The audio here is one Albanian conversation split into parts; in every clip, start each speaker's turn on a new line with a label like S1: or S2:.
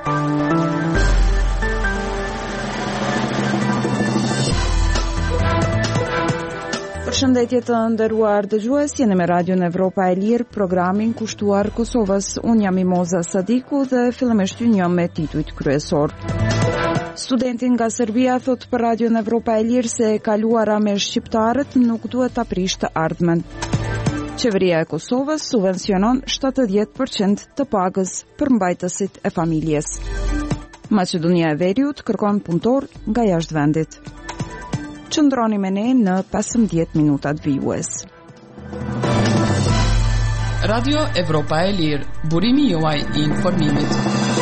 S1: Përshëndetje të nderuar dëgjues, jeni me Radion Evropa e Lirë, programin kushtuar Kosovës. Unë jam Imoza Sadiku dhe fillimisht ju njeh me titujt kryesor. Studenti nga Serbia thot për Radion Evropa e Lirë se e kaluara me shqiptarët nuk duhet ta prishë të ardhmen. Qeveria e Kosovës subvencionon 70% të pagës për mbajtësit e familjes. Maqedonia e Veriut kërkon punëtor nga jashtë vendit. Qëndroni me ne në 15 minutat vijues.
S2: Radio Evropa e Lirë, burimi juaj I informimit.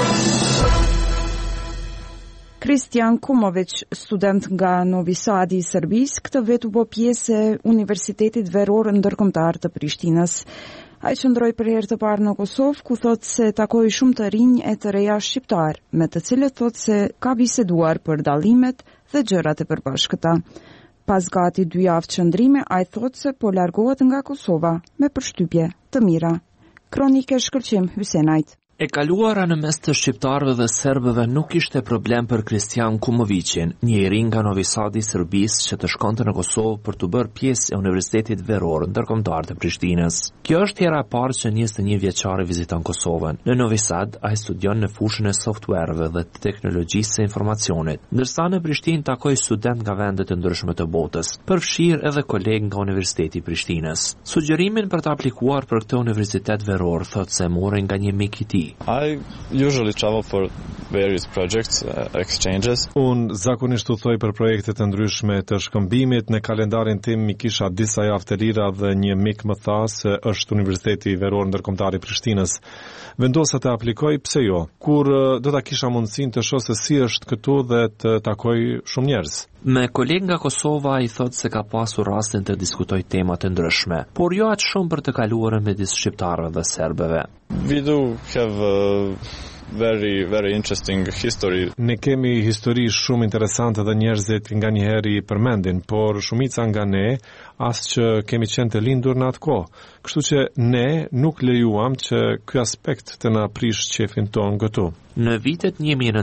S1: Kristijan Kumović, student nga Novi Sadi I Serbisë, këtë vetë u bë pjesë e Universitetit Veror Ndërkombëtar të Prishtinës. Ai qëndroi për herë të parë në Kosovë, ku thotë se takoi shumë të rinj e të reja shqiptar, me të cilët thotë se ka biseduar për dallimet dhe gjërat e përbashkëta. Pas gati 2 javë qëndrime, ai thotë se po largohet nga Kosova me përshtypje të mira. Kronike shkëlqim Hysenajt.
S3: E kaluara në mes të shqiptarëve dhe serbëve nuk ishte problem për Kristijan Kumovicin, një I ri nga Novi Sadi I Serbisë që të shkonte në Kosovë për të bërë pjesë e Universitetit Veror Ndërkombëtar të Prishtinës. Kjo është hera e parë që 21 vjeçari viziton Kosovën. Në Novi Sad ai studion në fushën e softwareve dhe të teknologjisë së informacionit, ndërsa në Prishtinë takoi student nga vende të ndryshme të botës, përfshirë edhe kolegë nga Universiteti I Prishtinës. Sugjerimin për të aplikuar për këtë Universitet Veror thotë se mori nga një mik I tij.
S4: I usually travel for various projects, exchanges.
S5: Unë zakonisht udhëtoj për projekte të ndryshme të shkëmbimit. Në kalendarin tim mi kisha disa javë të lira dhe një mik më tha se është Universiteti Veror Ndërkombëtar I Prishtinës. Vendosa të aplikoj, pse jo? Kur do ta kisha mundësinë të shoh se si është këtu dhe të takoj shumë njerëz.
S3: Me kolegë nga Kosova I thotë se ka pasur rastin të diskutoj tema të ndryshme, por jo aq shumë për të kaluarën midis shqiptarëve dhe serbëve.
S4: We do have very interesting history.
S5: Ne kemi histori shumë interesante dhe njerëzit nga njëherë I përmendin, por shumica nga ne as që kemi qenë të lindur në atë kohë. Kështu që ne nuk lejuam që ky aspekt të na prish qefin ton këtu.
S3: Në vitet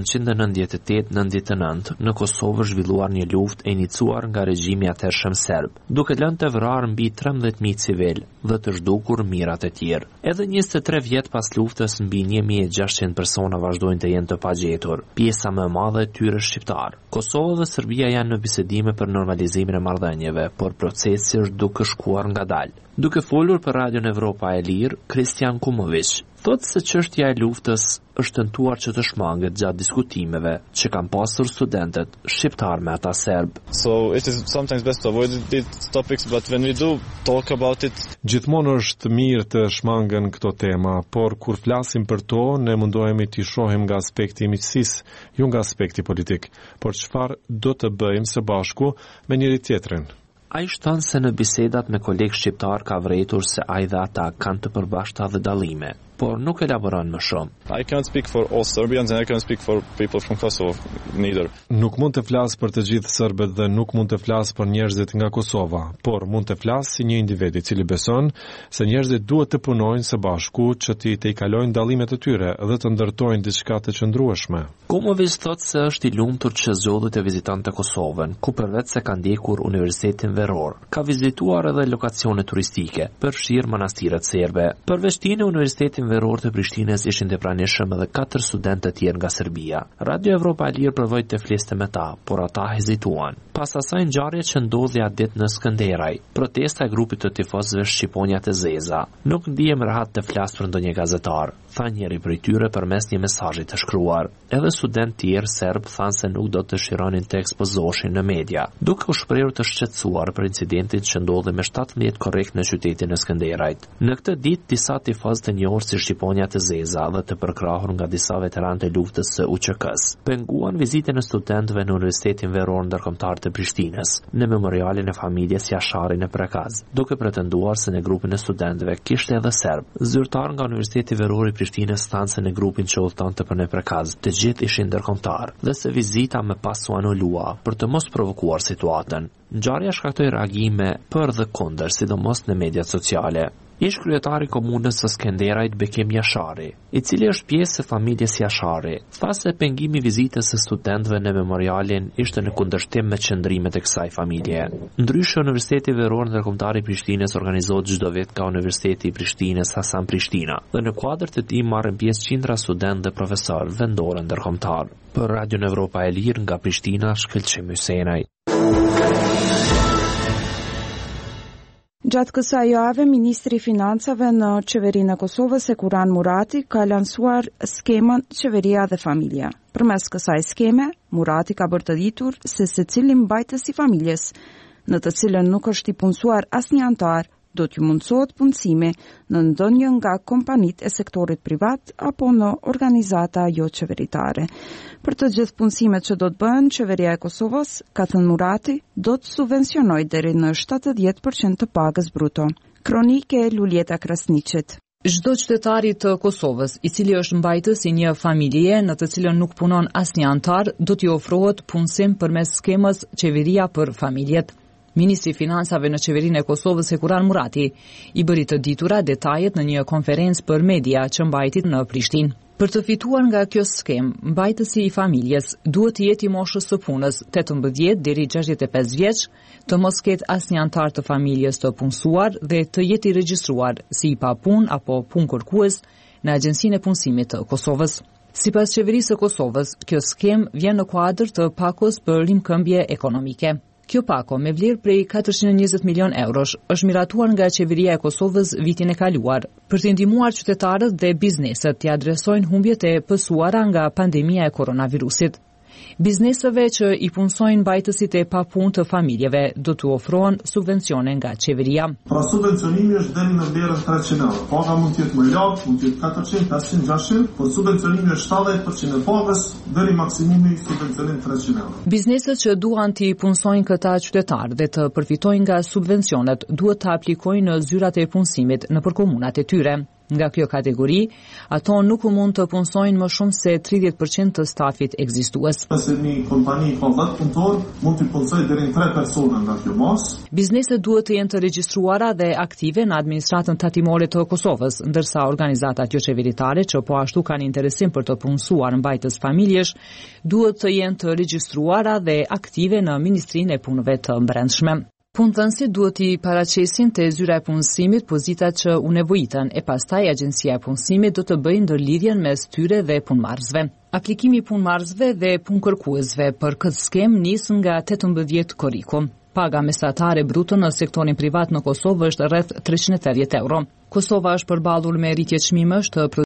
S3: 1998-99 në Kosovë zhvilluar një luftë e iniciuar nga regjimi atëhershëm serb, duke lënë të vrarë mbi 13.000 civil dhe të zhdukur mijërat e tjerë. Edhe 23 vjet pas luftës mbi 1.600 persona vazhdojnë të jenë të pagjetur, pjesa më e madhe e tyre shqiptar. Kosova dhe Serbia janë në bisedime për normalizimin e marrëdhënieve, por procesi është duke shkuar ngadalë. Duke folur për Radion Evropa e Lirë, Kristijan Kumović thotë se çështja e luftës është tentuar që të shmanget gjatë diskutimeve që kanë pasur studentët shqiptar me ata serb.
S4: So it is sometimes best to avoid these topics, but when we do talk about it,
S5: gjithmonë është mirë të shmangen këto tema, por kur flasim për to, ne mundohemi t'i shohim nga aspekti I miqësisë, jo nga aspekti politik, por çfarë do të bëjmë së bashku me njëri tjetrin.
S3: Ai shton se në bisedat me kolegë shqiptar ka vërejtur se ai dhe ata kanë të përbashkëta dhe dallime, por nuk elaboron më shumë.
S4: I can't speak for all Serbians and I can't speak for people from Kosovo neither.
S5: Nuk mund të flas për të gjithë serbët dhe nuk mund të flas për njerëzit nga Kosova, por mund të flas si një individ I cili beson se njerëzit duhet të punojnë së bashku që të I kalojnë dallimet e tyre dhe të ndërtojnë diçka të qëndrueshme.
S3: Kumović thotë se është I lumtur që zgjodhi të vizitonte Kosovën, ku përveç se ka ndjekur Universitetin Veror, ka vizituar edhe lokacione turistike, përfshirë manastiret serbe. Përveç tij në Universitetin Veror të Prishtinës ishin të pranishëm edhe 4 studentë të tjerë nga Serbia. Radio Evropa e Lirë provoi të fliste me ta, por ata hezituan. Pas asaj ngjarje që ndodhi atë ditë në Skënderaj, protesta e grupit të tifozëve shqiponja të zeza. Nuk ndihem rahat të flas për ndonjë gazetar, tha njëri prej tyre përmes një mesazhi të shkruar. Edhe studentë tjerë serb thanë se nuk do të dëshironin të ekspozoshin në media, duke u shprehur të shqetësuar për incidentin që ndodhi me 17 korrekt në qytetin e Skënderajt. Në këtë ditë disa tifozë të njohur si shqiponja të zeza dhe të përkrahur nga disa veteranë të luftës së UÇK-s penguan vizitën e studentëve në Universitetin Veror Ndërkombëtar të Prishtinës në memorialin e familjes Jashari në Prekaz, duke pretenduar se në grupin e studentëve kishte edhe serb. Zyrtar nga Universiteti Veror I Prishtinës thanë se në grupin që udhëtonte për në Prekaz të gjithë ishin ndërkombëtar dhe se vizita më pas u anulua për të mos provokuar situatën. Ngjarja shkaktoi reagime për dhe kundër, sidomos në mediat sociale. Ish kryetari komunës së Skenderajt Bekim Jashari, i cili është pjesë e familjes Jashari, tha se pengimi vizitës së studentëve në memorialin ishte në kundërshtim me qëndrimet e kësaj familje. Ndryshe, Universiteti Veror Ndërkombëtar i Prishtinës organizohet çdo vit nga Universiteti i Prishtinës Hasan Prishtina, dhe në kuadër të tij marrin pjesë qindra studentë dhe profesorë vendor ndërkombëtar. Për Radio Evropa e Lirë nga Prishtina, Shkëlqim Hysenaj.
S1: Gjatë kësaj jave, Ministri i Financave në Qeverinë e Kosovës Sekuran Murati ka lansuar skemën Qeveria dhe Familja. Përmes kësaj skeme, Murati ka bërë të ditur se secili mbajtës i familjes, në të cilën nuk është i punësuar asnjë antar, do t'ju mundësohet punësimi në ndonjë nga kompanitë e sektorit privat apo në organizata jo qeveritare. Për të gjithë punësimet që do të bëhen, Qeveria e Kosovës, ka thënë Murati, do të subvencionojë deri në 70% të pagës bruto. Kronike Luljeta Krasniqit.
S6: Çdo qytetari të Kosovës, i cili është mbajtës i një familje në të cilën nuk punon asnjë antar, do t'i ofrohet punësim përmes skemës Qeveria për Familjet. Ministri i Financave në Qeverinë e Kosovës Sekuran Murati i bëri të ditura detajet në një konferencë për media që mbajtit në Prishtinë. Për të fituar nga kjo skem, mbajtësi i familjes duhet të jetë i moshës së punës 18 deri 65 vjeç, të mos ketë asnjë antar të familjes të punësuar dhe të jetë i regjistruar si i papunë apo punëkërkues në Agjencinë e Punësimit të Kosovës. Sipas Qeverisë së Kosovës, kjo skem vjen në kuadër të pakos për rimkëmbje ekonomike. Kjo pako, me vlerë prej 420 milion eurosh, është miratuar nga Qeveria e Kosovës vitin e kaluar, për të ndihmuar qytetarët dhe bizneset të adresojnë humbjet e pësuara nga pandemia e koronavirusit. Bizneseve që i punësojnë mbajtësit e papunë të familjeve do t'u ofrohen subvencione nga qeveria.
S7: Pra subvencionimi është deri në vlerën 300 euro. Paga mund të jetë më lart, mund të jetë 400, 500, 600, por subvencionimi është 70% e pagës deri maksimumi subvencionim 300 euro.
S6: Bizneset që duan t'i punësojnë këta qytetarë dhe të përfitojnë nga subvencionet duhet të aplikojnë në zyrat e punësimit nëpër komunat e tyre. Nga kjo kategori, ato nuk mund të punësojnë më shumë se 30% të stafit ekzistues.
S7: Nëse një kompani ka 10 punëtor, mund të punësojë deri në 3 persona nga kjo masë.
S6: Bizneset duhet të jenë të regjistruara dhe aktive në administratën tatimore të Kosovës, ndërsa organizatat jo qeveritare që po ashtu kanë interesim për të punësuar mbajtës familjesh, duhet të jenë të regjistruara dhe aktive në Ministrinë e Punëve të Brendshme. Punëdhënësit duhet i paraqesin te zyra e punësimit pozitat që u nevojiten e pastaj Agjencia e Punësimit do të bëjë ndërlidhjen mes tyre dhe punëmarrësve. Aplikimi i punëmarrësve dhe punëkërkuesve për këtë skem nis nga 18 korriku. Paga mesatare bruto në sektorin privat në Kosovë është rreth 380 euro. Kosova është përballur me rritje çmimesh të